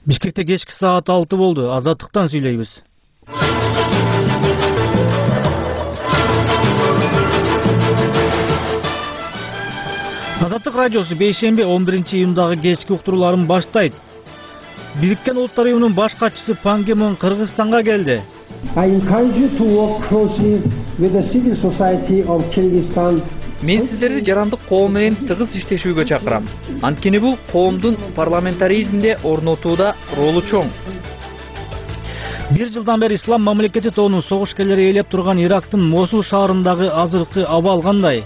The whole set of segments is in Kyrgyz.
Бишкекте кечки саат 6 болду. Азаттыктан сүйлөйбүз. Азаттык радиосу бейшемби 11-июндагы кечки уктурууларын баштайт. Бириккен Улуттар Уюмунун баш катчысы Пан Ги Мун Кыргызстанга келди. I encourage you to work closely with the civil society of Kyrgyzstan. Мен сиздерди жарандык коом менен тыгыз иштешүүгө чакырам. Анткени бул коомдун парламентаризмде орнотууда ролу чоң. Бир жылдан бери Ислам мамлекети тобунун согушкерлери ээлеп турган Ирактын Мосул шаарындагы азыркы абал кандай?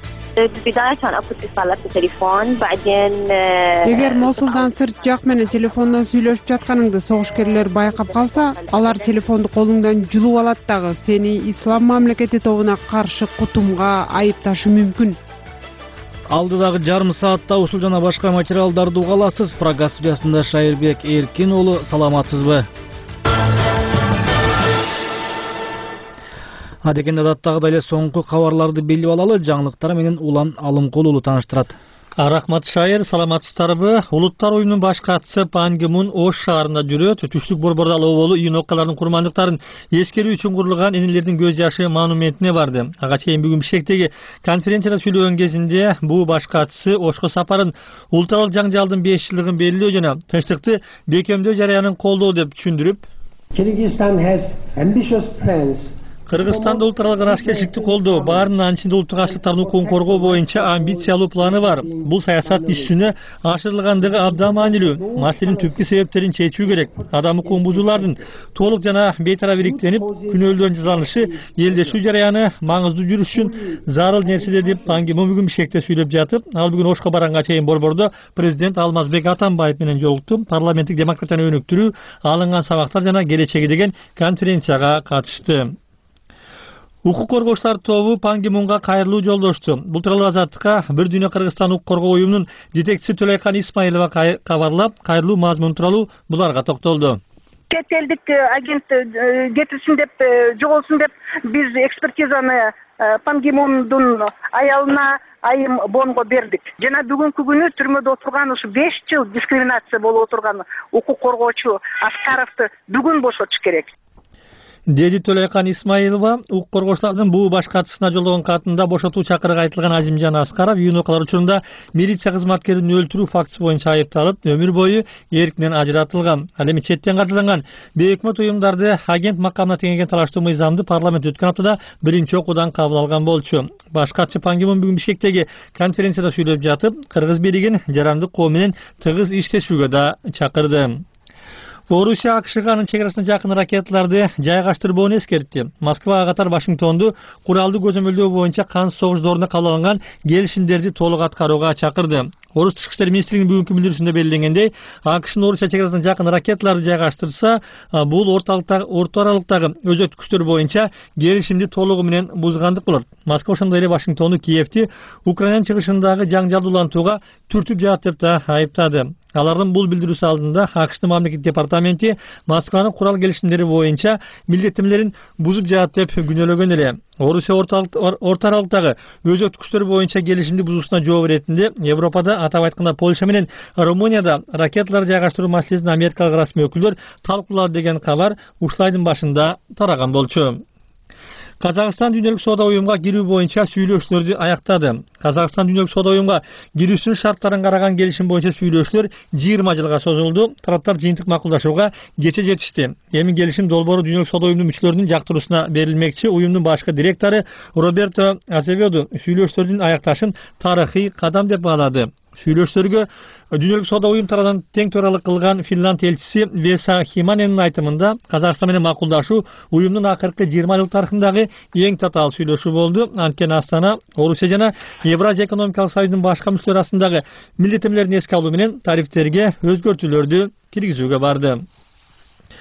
Эгер Мосулдан сырт жак менен телефондон сүйлөшүп жатканыңды согушкерлер байкап калса, алар телефонду колуңдан жулуп алат дагы сени Ислам мамлекети тобуна каршы кутумга айыпташы мүмкүн. Алдыдагы жарым саатта ушул жана башка материалдарды уга аласыз. Прага студиясында Шайырбек Эркин уулу, саламатсызбы? Адегенде адаттагыдай эле соңку кабарларды билип алалы, жаңылыктар менен Улан Алымкул уулу тааныштырат. Рахмат Шайыр, саламатсыздарбы? Улуттар Уюмунун баш катчысы Пан Ги Мун Ош шаарында жүрөт. Түштүк борбордо болуу июнь окуяларынын курмандыктарын эскерүү үчүн курулган энелердин көз жашы монументине барды. Ага чейин бүгүн Бишкектеги конференцияда сүйлөгөн кезинде бул баш катчысы Ошко сапарын улуттаралык жаңжалдын 5 жылдыгын белгилөө жана тынчтыкты бекемдөө жарыянын колдоо деп түшүндүрүп, Kyrgyzstan has ambitious plans. Кыргызстанда улуттаралык аракетчиликти колдоо, баарынын анчында улуттук ачлыктардын укугун коргоо боюнча амбициялуу планы бар. Бул саясат ишчүнө ашырылгандыгы абдан маанилүү. Маселенин түпкү себептерин чечүү керек. Адам укугун бузуулардын толук жана бейтарап иликтенип, күнөөлөрдүн жазалынышы элдешүү жараяны маңыздуу жүрүш үчүн зарыл нерсе деп Пан Ги Мун бүгүн Бишкекте сүйлөп жатып, ал бүгүн Ошко барганга чейин борбордо президент Алмазбек Атамбаев менен жолукту. Парламенттик демократияны өнүктүрүү, алынган сабактар жана келечеги деген конференцияга катышты. Укук коргоочулар тобу Пан Ги Мунга кайрылуу жолдошту. Бул тууралуу Азаттыкка Бир Дүйнө Кыргызстан укук коргоо уюмунун жетекчиси Төлөйкан Исмаилова кабарлап, кайрылуу мазмуну тууралуу буларга токтолду. Чет элдик агент кетишин деп, жоголсун деп биз экспертизаны Пан Ги Мундун аялына Айым Бонго бердик. Жана бүгүнкү күнү түрмөдө отурган ушу 5 жыл дискриминация болуп отурган укук коргоочу Аскаровду бүгүн бошотуш керек. Деди Төлөйкан Исмаилова укук коргоочулардын бул баш катчысына жолдогон катында бошотуу чакырыгы айтылган Азимжан Аскаров июнь окуялар учурунда милиция кызматкерин өлтүрүү фактысы боюнча айыпталып, өмүр бою эркинен ажыратылган. Ал эми четтен каржыланган бейөкмөт уюмдарды агент макамына теңеген талаштуу мыйзамды парламент өткөн аптада биринчи окуудан кабыл алган болчу. Баш катчы Пан Ги Мун бүгүн Бишкектеги конференцияда сүйлөп жатып, Кыргыз бийлигин жарандык коом менен тыгыз иштешүүгө да чакырды. Орусия АКШга анын чек жакын ракеталарды жайгаштырбоону эскертти. Москвага катар Вашингтонду куралдуу көзөмөлдөө боюнча кансыз согуш доорунда кабыл алынган келишимдерди толук аткарууга чакырды. Орус тышкы иштер министринин бүгүнкү билдирүүсүндө белгиленгендей, АКШнын Орусия чек жакын ракеталарды жайгаштырса, бул орто аралыктагы өзөткүчтөр боюнча келишимди толугу менен бузгандык болот. Москва ошондой эле Вашингтонду Киевти Украинанын чыгышындагы жаңжалды улантууга түртүп жатат деп да айыптады. Алардын бул билдирүүсү алдында АКШнын мамлекеттик департаменти Москванын курал келишимдери боюнча милдеттемелерин бузуп жатат деп күнөөлөгөн эле. Орусия орто аралыктагы өзөткүчтөр боюнча келишимди бузуусуна жооп иретинде Европада, атап айтканда Польша менен Румынияда ракеталар жайгаштыруу маселесин америкалык расмий өкүлдөр талкуулады деген кабар ушул айдын башында тараган болчу. Казакстан Дүйнөлүк соода уюмуна кирүү боюнча сүйлөшүүлөрдү аяктады. Казакстан Дүйнөлүк соода уюмуна кирүүсүнүн шарттарын караган келишим боюнча сүйлөшүүлөр 20 жылга созулду. Тараптар жыйынтык макулдашууга кече жетишти. Эми келишим долбоору Дүйнөлүк соода уюмунун мүчөлөрүнүн жактыруусуна берилмекчи. Уюмдун башкы директору Роберто Азеведо сүйлөшүүлөрдүн аякташын тарыхый кадам деп баалады. Сүйлөшүүлөргө Дүйнөлүк соода уюм тарабынан тең төралык кылган Финланд элчиси Веса Химаненин айтымында Казакстан менен макулдашуу уюмдун акыркы 20 жыл тарыхындагы эң татаал сүйлөшүү болду. Анткени Астана, Орусия жана Евразия экономикалык союзунун башка мүчөлөр арасындагы милдеттемелерин эске алуу менен тарифтерге өзгөртүүлөрдү киргизүүгө барды.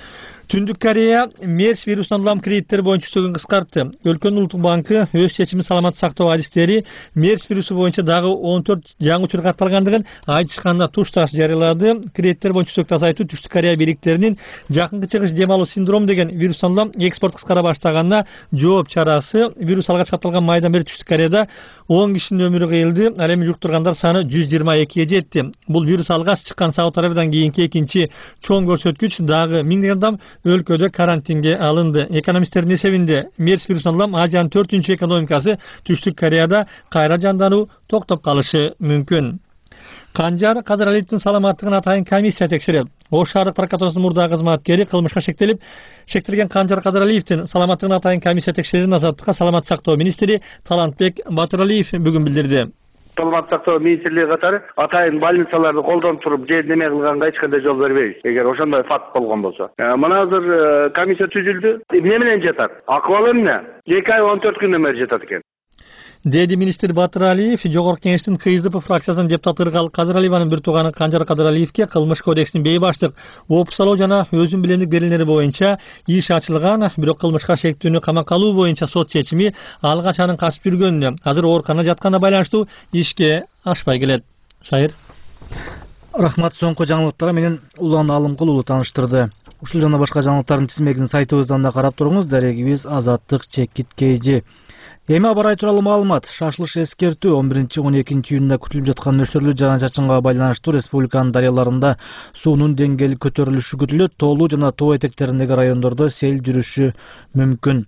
Түндүк Корея MERS вирусунан улам кредиттер боюнча үстөгүн кыскартты. Өлкөнүн улуттук банкы өз чечими саламат сактоо адистери MERS вирусу боюнча дагы 14 жаңы учур катталгандыгын айтышканда тушташ жарыялады. Кредиттер боюнча үстөктү азайтуу Түштүк Корея бийликтеринин жакынкы чыгыш дем алуу синдрому деген вирустан улам экспорт кыскара баштаганына жооп чарасы. Вирус алгач катталган майдан бери Түштүк Кореяда 10 кишинин өмүрү кыйылды. Ал эми жуктургандар саны 122 жетти. Бул вирус алгач чыккан Сауд Арабиядан кийинки экинчи чоң көрсөткүч. Дагы миңдеген адам өлкөдө карантинге алынды. Экономисттердин эсебинде MERS вирусунан улам Азиянын 4-чү экономикасы Түштүк Кореяда кайра жандануу токтоп калышы мүмкүн. Канжар Кадыралиевдин саламаттыгын атайын комиссия текшерет. Ош шаардык прокуратурасынын мурдагы кызматкери кылмышка шектелген Канжар Кадыралиевдин саламаттыгын атайын комиссия текшерүүнүн азаттыкка саламат сактоо министри Талантбек Батыралиев бүгүн билдирди. Саламат сактоо министрлиги катары атайын больницаларды колдонуп туруп же неме кылганга эч кандай жол бербейбиз. Эгер ошондой факт болгон болсо. Мына азыр комиссия түзүлдү. Эмне менен жатат? Акыбалы эмне? 2 ай 14 күндөн бери жатат экен. Деди министр Батыралиев Жогорку Кеңештин КСДП фракциясынын депутаты Ыргал Кадыралиеванын бир тууганы Канжар Кадыралиевке кылмыш кодексинин бейбаштык, опусалоо жана өзүн билемдик берилери боюнча иш ачылган, бирок кылмышка шектүүнү камакка алуу боюнча сот чечими алгач анын касып жүргөнүнө, азыр ооруканада жатканына байланыштуу ишке ашпай келет. Шайыр. Рахмат, соңку жаңылыктар менен Улан Алымкул уулу тааныштырды. Ушул жана башка жаңылыктардын тизмегин сайтыбыздан да карап туруңуз. Дарегибиз Азаттык /KG. Эми аба ырайы тууралуу маалымат. Шашылыш эскертүү 11-12 июнда күтүлүп жаткан нөсөрлүү жаан-чачынга байланыштуу республиканын дарыяларында суунун деңгээли көтөрүлүшү күтүлөт. Тоолуу жана тоо этектериндеги райондордо сел жүрүшү мүмкүн.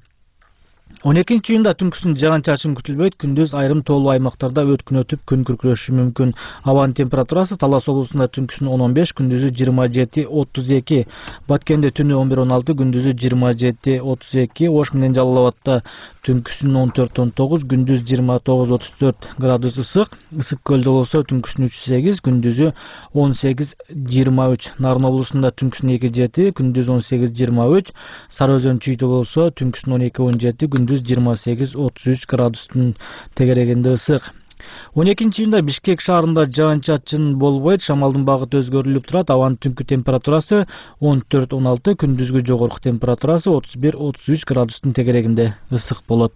12 июнда түнкүсүн жаан-чачын күтүлбөйт. Күндүз айрым тоолуу аймактарда өткүн өтүп, күн күркүрөшү мүмкүн. Абанын температурасы Талас облусунда түнкүсүн 15, күндүзү 27-32. Баткенде түнү 11-16, күндүзү 27-32. Ош менен Жалал Абадта түнкүсүн 14-19, күндүз 29-34 градус ысык. Ысык көлдө болсо түнкүсүн 3-8, күндүзү 18-23. Нарын облусунда түнкүсүн 2-7, күндүз 18-23. Сары Өзөн Чүйдө болсо түнкүсүн 12-17, күндүз 28-33 градустун тегерегинде ысык. 12 июнда Бишкек шаарында жаан-чачын болбойт, шамалдын багыты өзгөрүлүп турат. Абанын түнкү температурасы 14-16, күндүзгү жогорку температурасы 31-33 градустун тегерегинде ысык болот.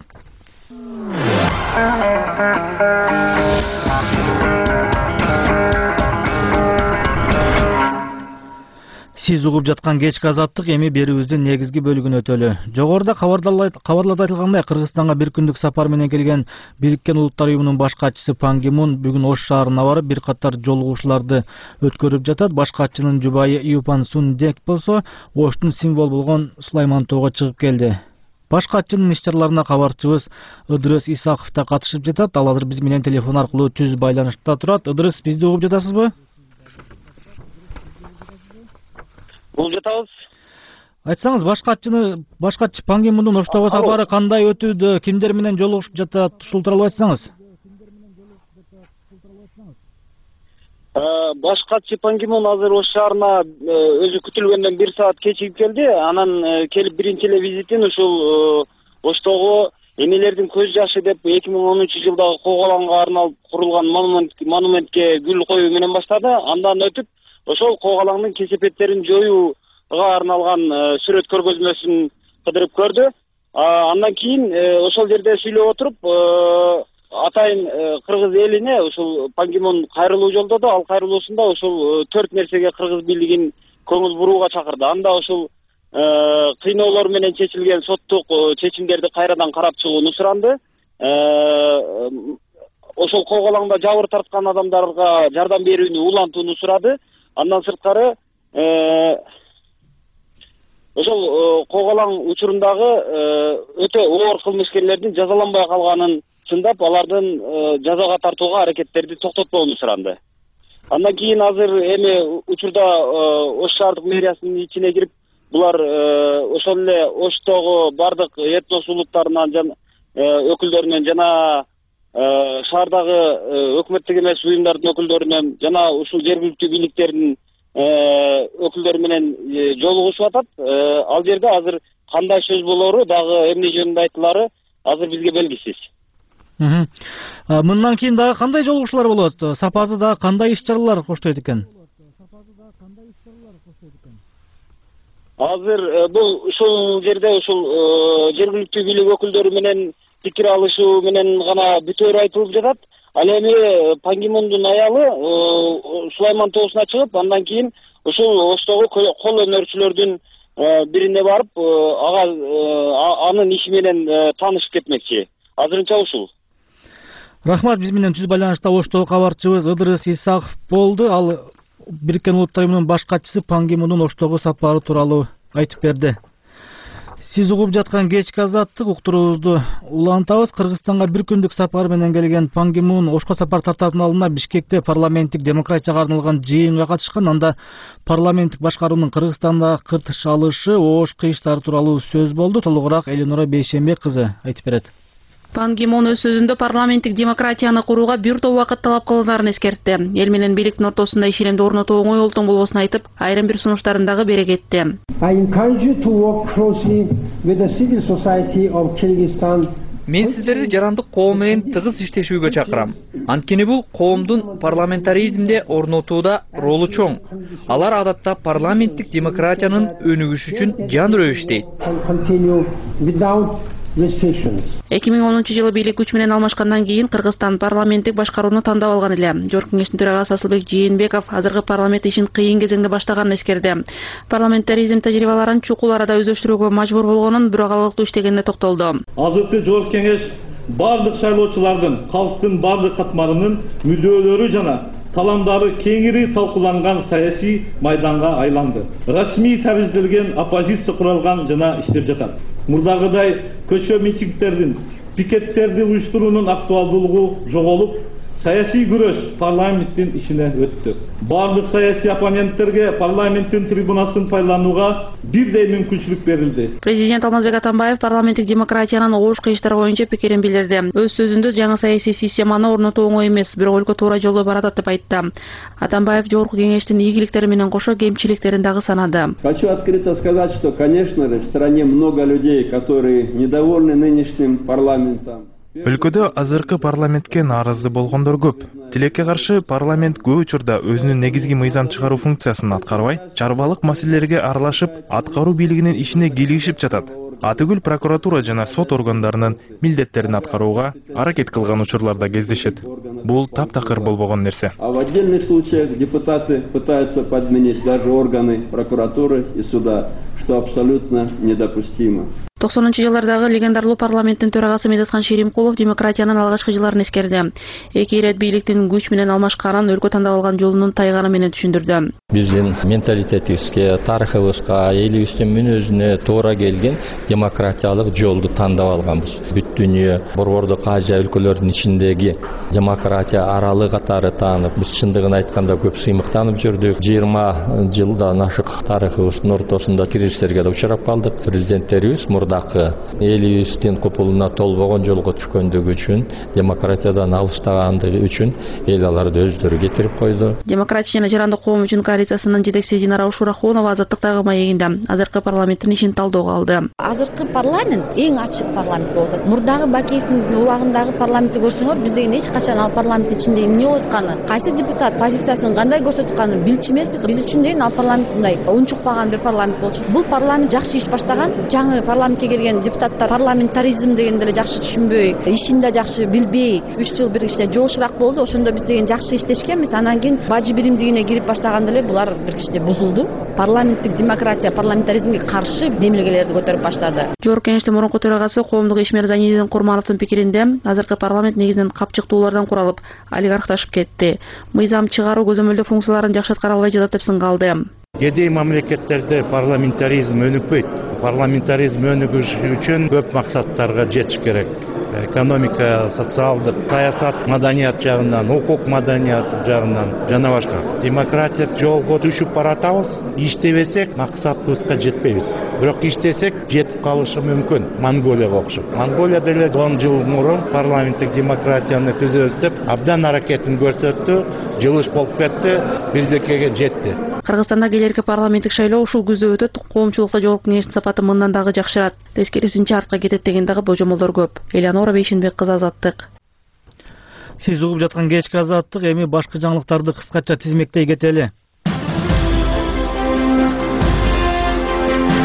Сиз угуп жаткан кечки азаттык эми берүүбүздүн негизги бөлүгүн өтөлү. Жогоруда кабарларда айтылгандай, Кыргызстанга бир күндүк сапар менен келген Бириккен Улуттар Уюмунун баш катчысы Пан Ги Мун бүгүн Ош шаарына барып, бир катар жолугушууларды өткөрүп жатат. Баш катчынын жубайы Юпан Сун Дек болсо, Оштун символ болгон Сулайман тоого чыгып келди. Баш катчынын иш-чараларына кабарчыбыз Ыдырыс Исаков да катышып жатат. Ал азыр биз менен телефон аркылуу түз байланышта турат. Ыдырыс, бизди угуп жатасызбы? Бул жатабыз. Айтсаңыз, баш катчы Пан Ги Мундун Оштогу сапары кандай өтүүдө, кимдер менен жолугушуп жатат, ушул тууралуу айтсаңыз. Баш катчы Пан Ги Мун азыр Ош шаарына өзү күтүлгөндөн 1 саат кечигип келди. Анан келип биринчи эле визитин ушул Оштогу эмелердин көз жашы деп 2013-жылдагы Коголанга арналып курулган монументке гүл коюу менен баштады. Андан өтүп ошол Коголаңдын кесепеттерин жоюуга арналган сүрөт көргөзмөсүн кыдырып көрдү. Андан кийин ошол жерде сүйлөп отуруп, атайын кыргыз элине ушул Пан Ги Мун кайрылуу жолдоду. Ал кайрылуусунда ушул 4 нерсеге кыргыз бийлигин көңүл бурууга чакырды. Анда ушул кыйноолор менен чечилген соттук чечимдерди кайрадан карап чыгууну суранды. Ошол Коголаңда жабыр тарткан адамдарга жардам берүүнү улантууну сурады. Андан сырткары ошол Коголаң учурундагы өтө оор кылмышкерлердин жазаланбай калганын чындап, алардын жазага тартууга аракеттерди токтотпоону суранды. Андан кийин азыр эми учурда Ош шаардык мэриясынын ичине кирип, булар ошол эле Оштогу бардык этнос улуттарынан өкүлдөрүнөн жана шаардагы өкмөттүк эмес уюмдардын өкүлдөрүнөн жана ушул жергиликтүү бийликтердин өкүлдөрү менен жолугушуп атат. Ал жерде азыр кандай сөз болору, дагы эмне жөнүндө айтылары азыр бизге белгисиз. Мындан кийин дагы кандай жолугушуулар болот? Сапарды дагы кандай иш-чаралар коштойт экен? Азыр бул ушул жерде ушул жергиликтүү бийлик өкүлдөрү менен пикир алышуу менен гана бүтөөрү айтылып жатат. Ал эми Пан Ги Мундун аялы Сулайман тоосуна чыгып, андан кийин ушул Оштогу кол өнөрчүлөрдүн бирине барып, анын иши менен таанышып кетмекчи. Азырынча ушул. Рахмат, биз менен түз байланышта Оштогу кабарчыбыз Ыдырыс Исаков болду. Ал Бириккен Улуттар Уюмунун баш катчысы Пан Ги Мундун Оштогу сапары тууралуу айтып берди. Сиз угуп жаткан кечки азаттык уктуруубузду улантабыз. Кыргызстанга бир күндүк сапар менен келген Пан Ги Мун Ошко сапар тартаардын алдында Бишкекте парламенттик демократияга арналган жыйынга катышкан. Анда парламенттик башкаруунун Кыргызстанда кыртыш алышы, Ош кыйыштары тууралуу сөз болду. Толугураак Элинора Бейшембек кызы айтып берет. Пан Ги Мун өз сөзүндө парламенттик демократияны курууга бир топ убакыт талап кылынарын эскертти. Эл менен бийликтин ортосунда ишенимди орнотуу оңой олтоң болбосун айтып, айрым бир сунуштарын дагы бере кетти. I encourage you to work closely with the civil society of Kyrgyzstan. Мен сиздерди жарандык коом менен тыгыз иштешүүгө чакырам. Анткени бул коомдун парламентаризмде орнотууда ролу чоң. Алар адатта парламенттик демократиянын өнүгүшү үчүн жандырып иштейт. 2010 жылы бийлик күч менен алмашкандан кийин Кыргызстан парламенттик башкарууну тандап алган эле. Жогорку кеңештин төрагасы Асылбек Жээнбеков азыркы парламент ишин кыйын кезеңде баштаганын эскерди. Парламентаризм тажрыйбаларын чукул арада өздөштүрүүгө мажбур болгонун, бирок алыктуу иштегенине токтолду. Азыркы жогорку кеңеш бардык шайлоочулардын, калктын бардык катмарынын мүддөөлөрү жана таламдары кеңири талкууланган саясий майданга айланды. Расмий табизделген оппозиция куралган жана иштеп жатат. Мурдагыдай көчө митингдердин, пикеттерди уюштуруунун актуалдуулугу жоголуп, саясий күрөш парламенттин ишине өттү. Бардык саясий оппоненттерге парламенттин трибунасын пайдаланууга бирдей мүмкүнчүлүк берилди. Президент Алмазбек Атамбаев парламенттик демократиянын Ош кыйыштары боюнча пикирин билдирди. Өз сөзүндө жаңы саясий системаны орнотуу оңой эмес, бирок өлкө туура жолдо баратат деп айтты. Атамбаев жогорку кеңештин ийгиликтери менен кошо кемчиликтерин дагы санады. Хочу открыто сказать, что, конечно же, в стране много людей, которые недовольны нынешним парламентом. Өлкөдө азыркы парламентке нааразы болгондор көп. Тилекке каршы парламент көп учурда өзүнүн негизги мыйзам чыгаруу функциясын аткарбай, чарбалык маселелерге аралашып, аткаруу бийлигинин ишине кийлигишип жатат. Атүгүл прокуратура жана сот органдарынын милдеттерин аткарууга аракет кылган учурлар да кездешет. Бул таптакыр болбогон нерсе. А в отдельных случаях депутаты пытаются подменить даже органы прокуратуры и суда, что абсолютно недопустимо. 90-жылдардагы легендарлуу парламенттин төрагасы Медетхан Шеримкулов демократиянын алгачкы жылдарын эскерди. Эки ирет бийликтин күч менен алмашканын, өлкө тандап алган жолунун тайганы менен түшүндүрдү. Биздин менталитетибизге, тарыхыбызга, элибиздин мүнөзүнө туура келген демократиялык жолду тандап алганбыз. Бүт дүйнө, Борбордук Азия өлкөлөрүнүн ичиндеги демократия аралы катары таанып, биз чындыгын айтканда көп сыймыктанып жүрдүк. 20 жылдан ашык тарыхыбыздын ортосунда кириштерге да учурап калдык. Президенттерибиз мурдакы элибиздин купулуна толбогон жолго түшкөндүгү үчүн, демократиядан алыстагандыгы үчүн эл аларды өздөрү кетирип койду. Демократия жана жарандык коом үчүн коалициясынын жетекчиси Динара Ушурахунова азаттыктагы маегинде азыркы парламенттин ишин талдөөгө алды. Азыркы парламент эң ачык парламент болуп атат. Мурдагы Бакиевдин убагындагы парламентти көрсөңөр, биз деген эч качан ал парламенттин ичинде эмне болуп атканы, кайсы депутат позициясын кандай көрсөткөнүн билчү эмеспиз. Биз үчүн деген ал парламент мындай унчукпаган бир парламент болчу. Бул парламент жакшы иш баштаган. Жаңы парламентке келген депутаттар парламентаризм дегенди эле жакшы түшүнбөй, ишин да жакшы билбей, 3 жыл бир кичине жолчураак болду. Ошондо биз деген жакшы иштешкенбиз. Анан кийин бажы биримдигине кирип баштаганда эле булар бир кичине бузулду. Парламенттик демократия, парламентаризмге каршы демилгелерди көтөрүп баштады. Жогорку кеңештин мурунку төрагасы коомдук ишмер Занидин Курмановдун пикиринде, азыркы парламент негизинен капчыктуулардан куралып, олигархташып кетти. Мыйзам чыгаруу көзөмөлдөө функцияларын жакшы аткара албай жатат деп сынгалды. Кедей мамлекеттерде парламентаризм өнүкпөйт. Парламентаризм өнүгүш үчүн көп максаттарга жетиш керек. Экономика, социалдык, саясат, маданият жагынан, укук маданият жагынан жана башка. Демократик жолго түшүп баратабыз. Иштебесек максатыбызга жетпейбиз. Бирок иштесек жетип калышы мүмкүн. Монголияга окшоп. Монголия деле 10 жыл мурун парламенттик демократияны түзөбүз деп абдан аракетин көрсөттү. Жылыш болуп кетти, бирдекеге жетти. Кыргызстанда келерки парламенттик шайлоо ушул күздө өтөт. Коомчулукта жогорку кеңештин сапаты мындан дагы жакшырат. Тескерисинче артка кетет деген дагы божомолдор көп. Элинора Бейшембек кызы, Азаттык. Сиз угуп жаткан кечки Азаттык, эми башкы жаңылыктарды кыскача тизмектей кетели.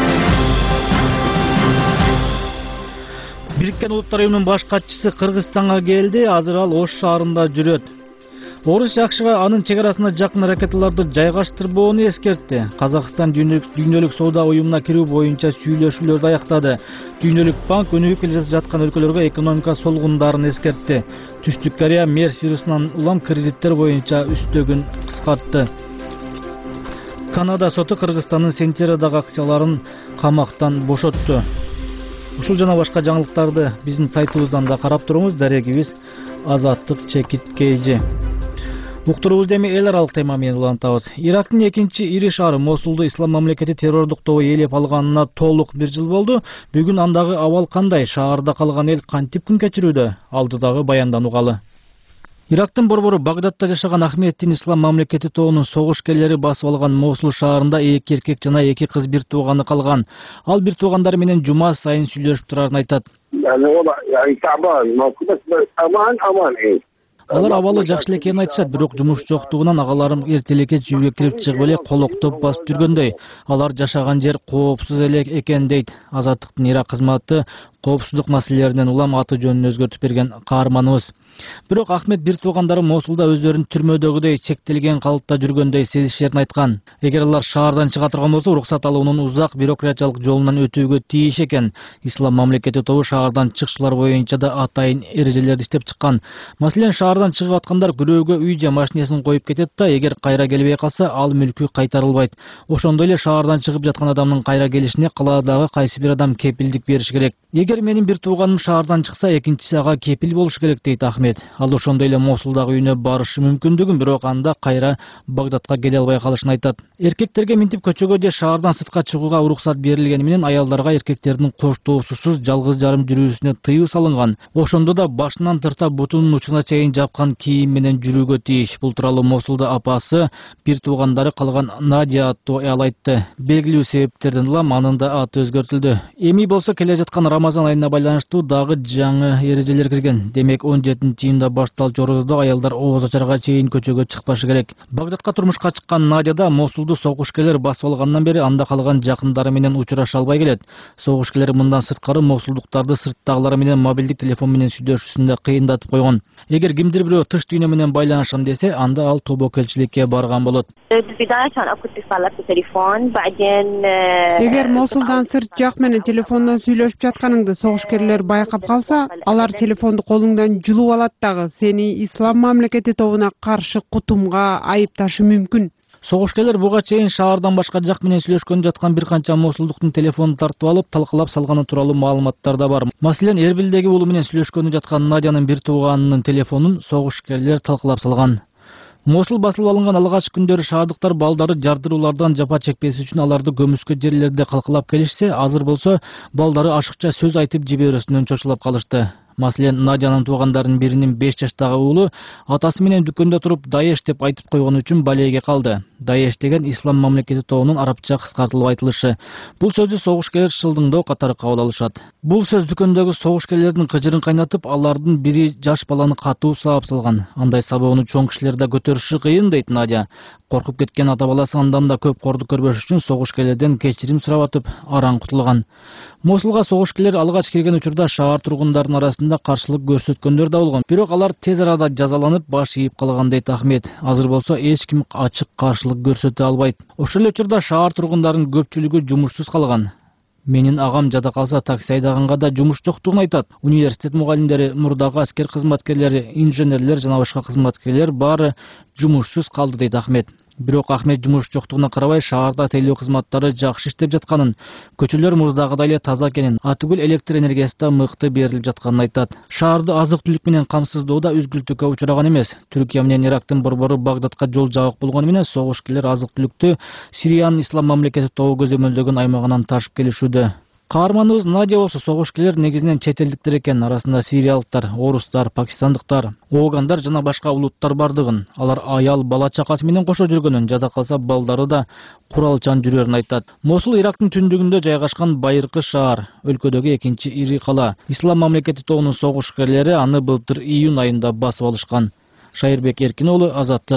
Бириккен Улуттар Уюмунун баш катчысы Кыргызстанга келди. Азыр ал Ош шаарында жүрөт. Орус жакшыга анын чек арасына жакын ракеталарды жайгаштырбоону эскертти. Казакстан дүйнөлүк соода уюмуна кирүү боюнча сүйлөшүүлөрдү аяктады. Дүйнөлүк банк өнүгүп келе жаткан өлкөлөргө экономика солгундарын эскертти. Түштүк Корея MERS вирусунан улам кредиттер боюнча үстөгүн кыскартты. Канада соту Кыргызстандын Сентерадагы акцияларын камактан бошотту. Ушул жана башка жаңылыктарды биздин сайтыбыздан да карап туруңуз. Дарегибиз Азаттык ЧКТ. Уктуруубузду эми эл аралык тема менен улантабыз. Ирактын экинчи ири шаары Мосулду ислам мамлекети террордук тобу ээлеп алганына толук 1 жыл болду. Бүгүн андагы абал кандай? Шаарда калган эл кантип күн кечирүүдө? Алдыдагы баяндан угалы. Ирактын борбору Багдадта жашаган Ахмеддин ислам мамлекети тобунун согушкерлери басып алган Мосул шаарында 2 эркек жана 2 кыз бир тууганы калган. Ал бир туугандары менен жума сайын сүйлөшүп турарын айтат. Алар абалы жакшы эле экенин айтышат, бирок жумуш жоктугунан агаларым эртелекке үйгө кирип чыгып эле колоктоп басып жүргөндөй. Алар жашаган жер коопсуз эле экен дейт. Азаттыктын Ирак кызматы коопсуздук маселелеринен улам аты жөнүн өзгөртүп берген каарманыбыз. Бирок Ахмед бир туугандары Мосулда өздөрүн түрмөдөгүдөй чектелген калыпта жүргөндөй сезиштерин айткан. Эгер алар шаардан чыга турган болсо, уруксат алуунун узак бюрократиялык жолунан өтүүгө тийиш экен. Ислам мамлекети тобу шаардан чыкышуулар боюнча да атайын эрежелерди иштеп чыккан. Маселен, шаардан чыгып аткандар күрөөгө үй же машинесин коюп кетет да, эгер кайра келбей калса, ал мүлкү кайтарылбайт. Ошондой эле шаардан чыгып жаткан адамдын кайра келишине калаадагы кайсы бир адам кепилдик бериш керек. Эгер менин бир тууганым шаардан чыкса, экинчиси ага кепил болуш керек дейт Ахмед. Ал ошондой эле Мосулдагы үйүнө барышы мүмкүндүгүн, бирок анда кайра Багдадка келе албай калышын айтат. Эркектерге минтип көчөгө же шаардан сыртка чыгууга уруксат берилгени менен аялдарга эркектердин коштоосусуз жалгыз жарым жүрүүсүнө тыюу салынган. Ошондо да башынан тарта бутунун учуна чейин жапкан кийим менен жүрүүгө тийиш. Бул тууралуу Мосулда апасы бир туугандары калган Надя аттуу аял айтты. Белгилүү себептерден улам анын да аты өзгөртүлдү. Эми болсо келе жаткан Рамазан айына байланыштуу дагы жаңы эрежелер кирген. Демек 17-июнда башталчу орозодо аялдар ооз ачарга чейин көчөгө чыкпашы керек. Багдадка турмушка чыккан Надяда Мосулду согушкерлер басып алгандан бери анда калган жакындары менен учураша албай келет. Согушкерлер мындан сырткары Мосулдуктарды сырттагылар менен мобилдик телефон менен сүйлөшүүсүндө кыйындатып койгон. Эгер кимдир бирөө тыш дүйнө менен байланышам десе, анда ал тобокелчиликке барган болот. Эгер Мосулдан сырт жак менен телефондон сүйлөшүп жатканыңды согушкерлер байкап калса, алар телефонду колуңдан жулуп алат дагы сени ислам мамлекети тобуна каршы кутумга айыпташы мүмкүн. Согушкерлер буга чейин шаардан башка жак менен сүйлөшкөн жаткан бир канча Мосулдуктун телефонун тартып алып, талкалап салганы тууралуу маалыматтар да бар. Маселен, Эрбилдеги уулу менен сүйлөшкөнү жаткан Надянын бир тууганынын телефонун согушкерлер талкалап салган. Мосул басылып алынган алгач күндөрү шаардыктар балдары жардыруулардан жапа чекпеси үчүн аларды көмүскө жерлерде калкалап келишсе, азыр болсо балдары ашыкча сөз айтып жиберүүсүнөн чочулап калышты. Маселен, Надянын туугандарынын биринин 5 жаштагы уулу атасы менен дүкөндө туруп Даеш деп айтып койгон үчүн балейге калды. Даеш деген ислам мамлекети тобунун арабча кыскартылып айтылышы. Бул сөздү согушкерлер шылдыңдоо катары кабыл алышат. Бул сөз дүкөндөгү согушкерлердин кыжырын кайнатып, алардын бири жаш баланы катуу саап салган. Андай сабоону чоң кишилер да көтөрүшү кыйын дейт Надя. Коркуп кеткен ата баласы андан да көп корду көрбөш үчүн согушкерлерден кечирим сурап атып, араң кутулган. Мосулга согушкерлер алгач кирген учурда шаар тургундарынын арасында каршылык көрсөткөндөр да болгон. Бирок алар тез арада жазаланып, баш ийип калган дейт Ахмед. Азыр болсо эч ким ачык каршылык көрсөтө албайт. Ошол эле учурда шаар тургундарынын көпчүлүгү жумушсуз калган. Менин агам жада калса такси айдаганга да жумуш жоктугун айтат. Университет мугалимдери, мурдагы аскер кызматкерлери, инженерлер жана башка кызматкерлер баары жумушсуз калды дейт Ахмед. Бирок Ахмед жумуш жоктугуна карабай шаарда тейлөө кызматтары жакшы иштеп жатканын, көчөлөр мурдагыдай эле таза экенин, атүгүл электр энергиясы да мыкты берилип жатканын айтат. Шаарды азык-түлүк менен камсыздоодо үзгүлтүккө учураган эмес. Түркия менен Ирактын борбору Багдадка жол жабык болгону менен согушкерлер азык-түлүктү Сириянын ислам мамлекети тобу көзөмөлдөгөн аймагынан ташып келишүүдө. Каарманыбыз Надя болсо согушкерлер негизинен чет элдиктер экен, арасында сириялыктар, орустар, пакистандыктар, огандар жана башка улуттар бардыгын, алар аял бала чакасы менен кошо жүргөнүн, жада калса балдары да куралчан жүрөрүн айтат. Мосул Ирактын түндүгүндө жайгашкан байыркы шаар, өлкөдөгү экинчи ири кала. Ислам мамлекети тобунун согушкерлери аны былтыр июнь айында басып алышкан. Шайырбек Эркин уулу, Азаттык.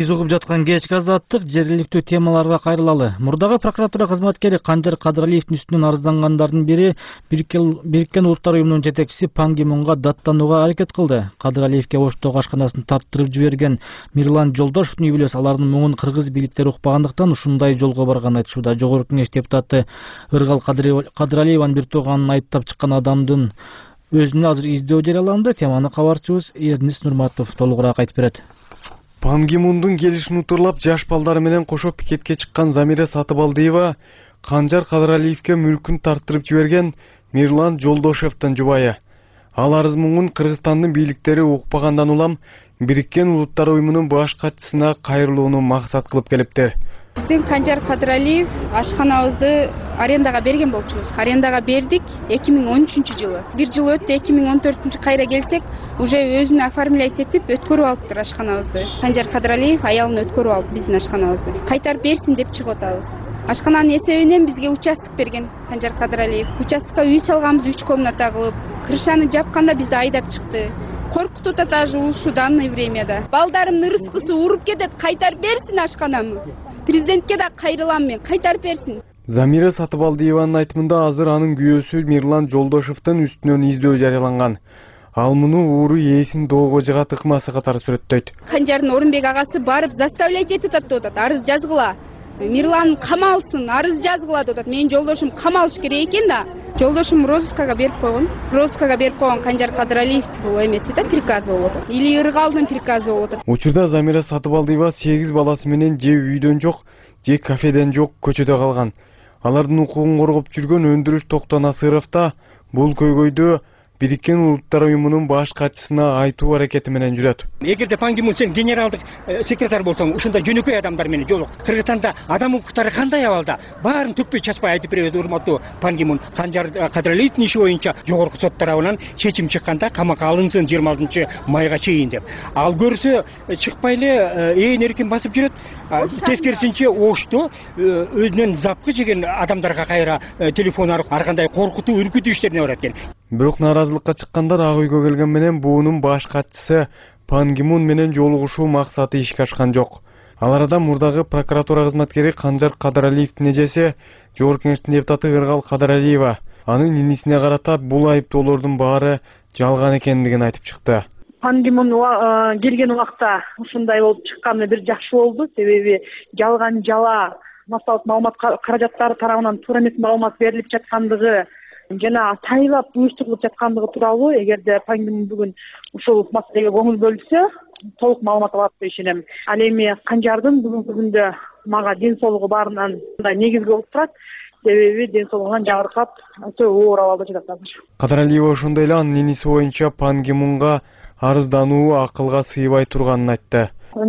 Сиз угуп жаткан кечки азаттык жергиликтүү темаларга кайрылалы. Мурдагы прокуратура кызматкери Канжар Кадыралиевдин үстүнөн арыздангандардын бири Бириккен Улуттар уюмунун жетекчиси Пан Ги Мунга даттанууга аракет кылды. Кадыралиевге оштогу ашканасын тарттырып жиберген Мирлан Жолдошевдун үй бүлөсү алардын муңун кыргыз бийликтери укпагандыктан ушундай жолго барганын айтышууда. Жогорку Кеңеш депутаты Ыргал Кадыралиеванын бир тууганын айыптап чыккан адамдын өзүнө азыр издөө жарыяланды. Теманы кабарчыбыз Эрнис Нурматов толугураак айтып берет. Пан Ги Мундун келишин утурлап жаш балдары менен кошо пикетке чыккан Замира Сатыбалдиева Канжар Кадыралиевге мүлкүн тарттырып жиберген Мирлан Жолдошевдин жубайы. Ал арыз муңун Кыргызстандын бийликтери укпагандан улам Бириккен Улуттар уюмунун баш катчысына кайрылууну максат кылып келиптир. Биздин Канжар Кадыралиев ашканабызды арендага берген болчубуз. Арендага бердик 2013 жылы. Бир жыл өттү, 2014 кайра келсек, уже өзүнө оформлять этип өткөрүп алыптыр ашканабызды. Канжар Кадыралиев аялын өткөрүп алып биздин ашканабызды. Кайтарып берсин деп чыгып атабыз. Ашкананын эсебинен бизге участок берген Канжар Кадыралиев. Участокко үй салганбыз 3 комната кылып. Крышаны жапканда бизди айдап чыкты. Коркутуп атажы ушу данный времяда. Балдарымдын рызкысы уруп кетет, кайтарып берсин ашканамы. Президентке да кайрылам мен, кайтарып берсин. Замира Сатыбалдиеванын айтымында азыр анын күйөөсү Мирлан Жолдошевдин үстүнөн издөө жарыяланган. Ал муну ууру ээсин доого жыгат ыкмасы катары сүрөттөйт. Канжардын Орунбек агасы барып заставлять этип атат, арыз жазгыла. Мирлан камалсын, арыз жазгыла деп атат. Менин жолдошум камалыш керек экен да. Жолдошум розыскага берип койгон. Розыскага берип койгон Канжар Кадыралиев бул эмеси да приказы болуп атат. Или Ыргалдын приказы болуп атат. Учурда Замира Сатыбалдиева 8 баласы менен же үйдөн жок, же кафеден жок көчөдө калган. Алардын укугун коргоп жүргөн Өндүрүш Токтон Асыров да бул көйгөйдү Бириккен Улуттар уюмунун баш катчысына айтуу аракети менен жүрөт. Эгерде Пан Ги Мун сен генералдык секретарь болсоң, ушундай жөнөкөй адамдар менен жолук. Кыргызстанда адам укуктары кандай абалда? Баарын төкпөй чачпай айтып беребиз, урматтуу Пан Ги Мун. Канжар Кадыралиевдин иши боюнча жогорку сот тарабынан чечим чыкканда камакка алынсын 26-майга чейин деп. Ал көрсө чыкпай эле ээн эркин басып жүрөт. Тескерисинче ошту өзүнөн запкы жеген адамдарга кайра телефон аркылуу ар кандай коркутуу, үркүтүү иштерине барат экен. Бирок нааразылыкка чыккандар ак үйгө келген менен буунун баш катчысы Пан Ги Мун менен жолугушуу максаты ишке ашкан жок. Ал арада мурдагы прокуратура кызматкери Канжар Кадыралиевдин эжеси Жогорку Кеңештин депутаты Ыргал Кадыралиева анын инисине карата бул айыптоолордун баары жалган экендигин айтып чыкты. Пан Ги Мун келген убакта ушундай болуп чыкканы бир жакшы болду. Себеби жалган жала массалык маалымат каражаттары тарабынан туура эмес маалымат берилип жаткандыгы жана тайлап уюштурулуп жаткандыгы тууралуу эгерде Пан Ги Мун бүгүн ушул маселеге көңүл бөлсө толук маалымат алат деп ишенем. Ал эми Канжардын бүгүнкү күндө мага ден соолугу баарынан негизги болуп турат. Себеби ден соолугунан жабыркап өтө оор абалда жатат азыр. Кадыралиева ошондой эле анын иниси боюнча Пан Ги Мунга арыздануу акылга сыйбай турганын айтты.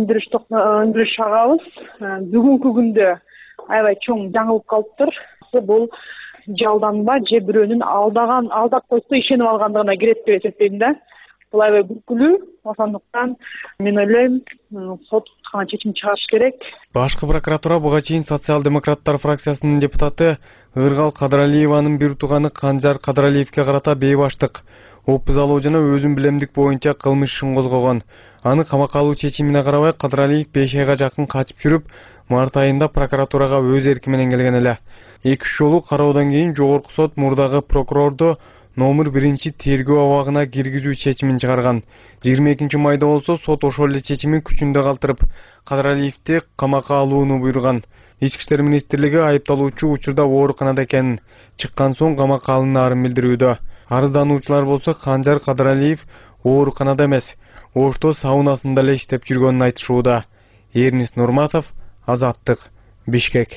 Өндүрүш агабыз бүгүнкү күндө аябай чоң жаңылып калыптыр. Бул жалданба же бирөөнүн алдап койсо ишенип алгандыгына кирет деп эсептейм да. Бул аябай күлкүлүү. Ошондуктан мен ойлойм сот чечим чыгарыш керек. Башкы прокуратура буга чейин социал-демократтар фракциясынын депутаты Ыргал Кадыралиеванын бир тууганы Канжар Кадыралиевге карата бейбаштык, опуз алуу жана өзүн билемдик боюнча кылмыш ишин козгогон. Аны камакка алуу чечимине карабай Кадыралиев 5 айга жакын качып жүрүп, март айында прокуратурага өз эрки менен келген эле. 2-3 жолу кароодон кийин жогорку сот мурдагы прокурорду номер 1 тергөө абагына киргизүү чечимин чыгарган. 22 майда болсо сот ошол эле чечимин күчүндө калтырып, Кадыралиевди камакка алууну буйруган. Ички иштер министрлиги айыпталуучу учурда ооруканада экенин, чыккан соң камакка алынаарын билдирүүдө. Арыздануучулар болсо Канжар Кадыралиев ооруканада эмес, Ошто саунасында эле иштеп жүргөнүн айтышууда. Эрнис Нурматов, Азаттык, Бишкек.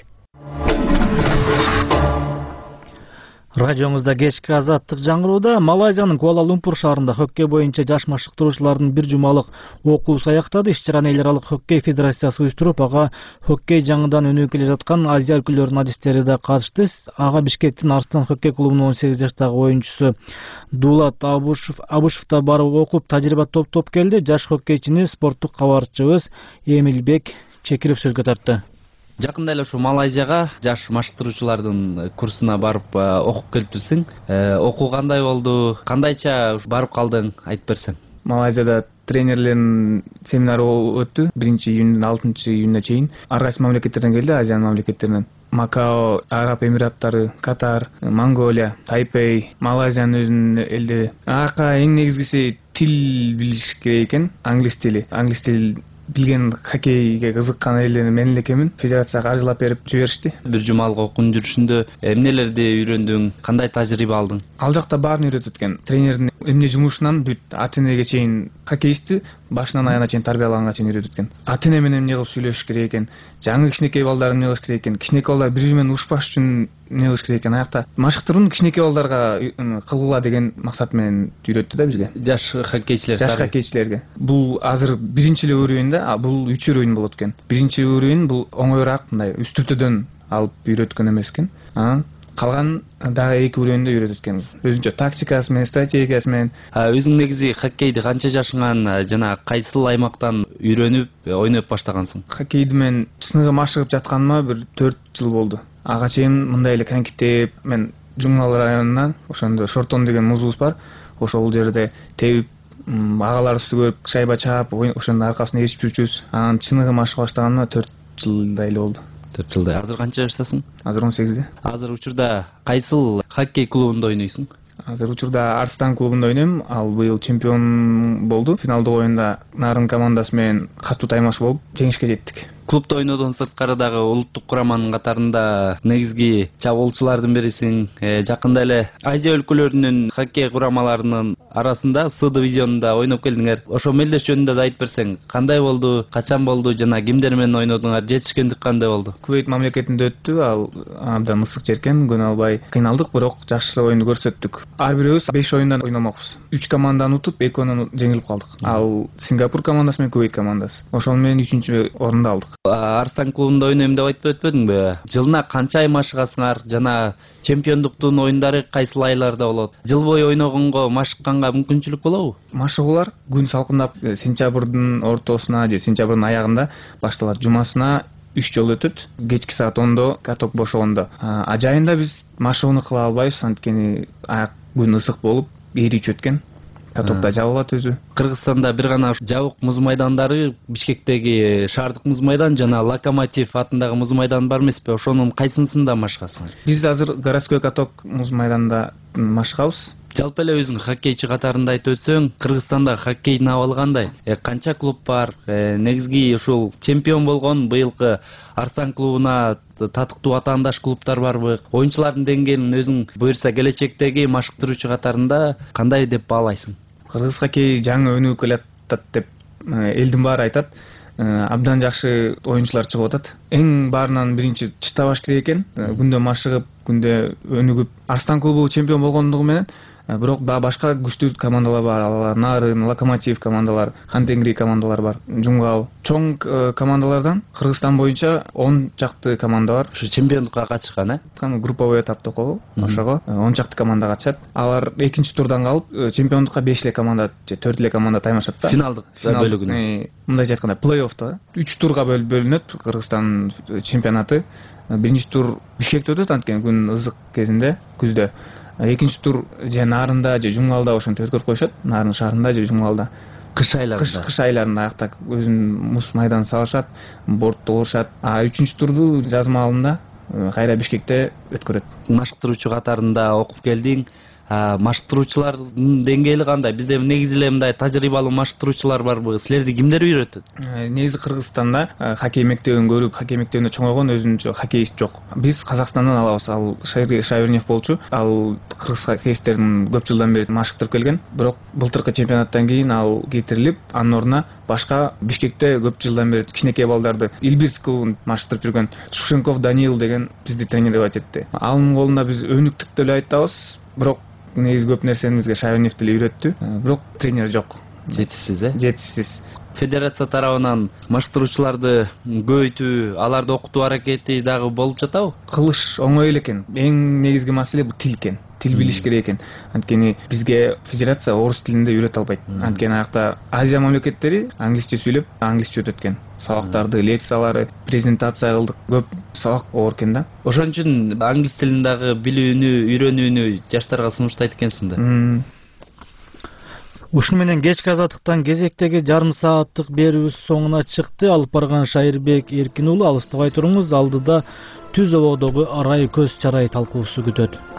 Радиоңузда кечки Азаттык жаңырууда Малайзиянын Куала-Лумпур шаарында хоккей боюнча жаш машыктыруучулардын бир жумалык окуусу аяктады. Иш-чараны эл аралык хоккей федерациясы уюштуруп, ага хоккей жаңыдан өнүгүп келе жаткан Азия өлкөлөрүнүн адистери да катышты. Ага Бишкектин Арстан хоккей клубунун 18 жаштагы оюнчусу Дулат Абышев да барып окуп, тажрыйба топтоп келди. Жаш хоккейчини спорттук кабарчыбыз Эмилбек Чекиров сөзгө тартты. Жакында эле ушу Малайзияга жаш машыктыруучулардын курсуна барып окуп келиптирсиң. Окуу кандай болду? Кандайча барып калдың? Айтып берсең. Малайзияда тренерлердин семинары өттү 1-июндөн 6-июнуна чейин. Ар кайсы мамлекеттерден келди, Азия мамлекеттеринен. Макао, Араб Эмираттары, Катар, Монголия, Тайпей, Малайзиянын өзүнүн элдери. Ака эң негизгиси тил билиш керек экен, англис тили. Англис тил билген хоккейге кызыккан элдер мен эле экенмин. Федерацияга каржылап берип жиберишти. Бир жумалык окуун жүрүшүндө эмнелерди үйрөндүң, кандай тажрыйба алдың? Ал жакта баарын үйрөтөт экен. Тренердин эмне жумушунан бүт ата-энеге чейин хоккеистти башынан аягына чейин тарбиялаганга чейин үйрөтөт экен. Ата-эне менен эмне кылып сүйлөшүш керек экен, жаңы кичинекей балдар эмне кылыш керек экен, кичинекей балдар бири-бири менен урушпаш үчүн эмне кылыш керек экен. Аякта машыктырууну кичинекей балдарга кылгыла деген максат менен үйрөттү да бизге. Жаш хоккейчилерге. Бул азыр биринчи эле уровень да, бул 3 уровень болот экен. Биринчи уровень бул оңоюраак, мындай үстүртөдөн алып үйрөткөн эмес экен. Калган дагы 2 уровеньде үйрөтөт экен. Өзүнчө тактикасы менен, стратегиясы менен. Өзүң негизи хоккейди канча жашыңан жана кайсыл аймактан үйрөнүп ойноп баштагансың? Хоккейди мен сыныгы машыгып жатканыма бир 4 жыл болду. Ага чейин мындай эле конькитеп, мен Жумгал районунан, ошондо Шортон деген музубуз бар. Ошол жерде тебип, агалар үстү көрүп, шайба чаап, ошондо аркасына ээрчип жүрчүбүз. Анан чыныгы машыга баштаганыма 4 жылдай эле болду. 4 жылдай. Азыр канча жаштасың? Азыр 18-де. Азыр учурда кайсыл хоккей клубунда ойнойсуң? Азыр учурда Арстан клубунда ойнойм. Ал быйыл чемпион болду. Финалдык оюнда Нарын командасы менен катуу таймаш болуп, жеңишке жеттик. Клубда ойнодон сырткары дагы улуттук кураманын катарында негизги чабуулчулардын бирисиң. Жакында эле Азия өлкөлөрүнүн хоккей курамаларынын арасында С дивизионунда ойноп келдиңер. Ошо мелдеш жөнүндө да айтып берсең, кандай болду, качан болду жана кимдер менен ойнодуңар, жетишкендик кандай болду? Кувейт мамлекетинде өттү, ал абдан ысык жер экен, көнө албай кыйналдык, бирок жакшы оюнду көрсөттүк. Ар бирөөбүз 5 оюндан ойномокпуз. 3 команданы утуп, 2-өн жеңилип калдык. Ал Сингапур командасы менен Кувейт командасы. Ошол менен 3-орунду алдык. Арстан клубунда ойнойм деп айтып өтпөдүңбү? Жылына канча ай машыгасыңар жана чемпиондуктун оюндары кайсыл айларда болот? Жыл бою ойногонго, машыкканга мүмкүнчүлүк болобу? Машыгуулар күн салкындап сентябрдын ортосуна же сентябрдын аягында башталат. Жумасына 3 жолу өтөт. Кечки саат 10-до каток бошогондо. Ажайында биз машыгууну кыла албайбыз, анткени аяк күн ысык болуп, ээричип өткөн. Катокто жабылат өзү. Кыргызстанда бир гана жабык муз майдандары, Бишкектеги шаардык муз майдан жана Локомотив атындагы муз майдан бар эмеспи? Ошонун кайсынысында машыгасыңар? Биз азыр городской каток муз майданда машыгабыз. Жалпы эле өзүң хоккейчи катарында айтып өтсөң, Кыргызстанда хоккейдин абалы кандай? Канча клуб бар? Негизги ушул чемпион болгон быйылкы Арстан клубуна татыктуу атаандаш клубтар барбы? Оюнчулардын деңгээлин өзүң буюрса келечектеги машыктыруучу катарында кандай деп баалайсың? Кыргыз хоккей жаңы өнүгүп келатат деп элдин баары айтат. Абдан жакшы оюнчулар чыгып атат. Эң баарынан биринчи чыдабаш керек экен. Күндө машыгып, күндө өнүгүп. Арстан клубу чемпион болгондугу менен бирок дагы башка күчтүү командалар бар. Алар Нарын, Локомотив командалар, Хантенгри командалар бар, Жумгал. Чоң командалардан Кыргызстан боюнча 10 чакты команда бар. Ушу чемпиондукка катышкан, групповой этап деп коебу, ошого 10 чакты команда катышат. Алар экинчи турдан калып, чемпиондукка 5 эле команда, 4 эле команда таймашат да. Финалдык бөлүгүнө. Мындайча айтканда, плей-оффто 3 турга бөлүнөт Кыргызстан чемпионаты. Биринчи тур Бишкекте өтөт, анткени күн ызык кезинде, күздө. Экинчи тур же Нарында же Жумгалда ошентип өткөрүп коюшат. Нарын шаарында же Жумгалда. Кыш айларында. Кыш айларында аякта өзүнүн муз майдан салышат, бортто курушат. Үчүнчү турду жаз маалында кайра Бишкекте өткөрөт. Машыктыруучу катарында окуп келдиң. Машыктыруучулардын деңгээли кандай? Бизде негизи эле мындай тажрыйбалуу машыктыруучулар барбы? Силерди кимдер үйрөтөт? Негизи Кыргызстанда хоккей мектебин көрүп, хоккей мектебинде чоңойгон өзүнчө хоккейист жок. Биз Казакстандан алабыз. Ал Шавернев болчу. Ал кыргыз хоккеисттерин көп жылдан бери машыктырып келген. Бирок былтыркы чемпионаттан кийин ал кетирилип, анын ордуна башка Бишкекте көп жылдан бери кичинекей балдарды Илбирс клубун машыктырып жүргөн Шушенков Даниил деген бизди тренер деп айтты. Анын колунда биз өнүктүк деп айтабыз. Бирок негизи көп нерсени бизге Шавернев деле үйрөттү. Бирок тренер жок. Жетишсиз, Жетишсиз. Федерация тарабынан машыктыруучуларды көбөйтүү, аларды окутуу аракети дагы болуп жатабы? Кылыш оңой эле экен. Эң негизги маселе бул тил экен. Тил билиш керек экен. Анткени бизге федерация орус тилинде үйрөтө албайт. Анткени аякта Азия мамлекеттери англисче сүйлөп, англисче өтөт экен. Сабактарды, лекциялары, презентация кылдык. Көп сабак оор экен да. Ошон үчүн англис тилин дагы билүүнү, үйрөнүүнү жаштарга сунуштайт экенсиң да. Ушуну менен кечки азаттыктан кезектеги жарым сааттык берүүбүз соңуна чыкты. Алып барган Шайырбек Эркин уулу, алыстабай туруңуз, алдыда түз ободогу арай көз чарай талкуусу күтөт.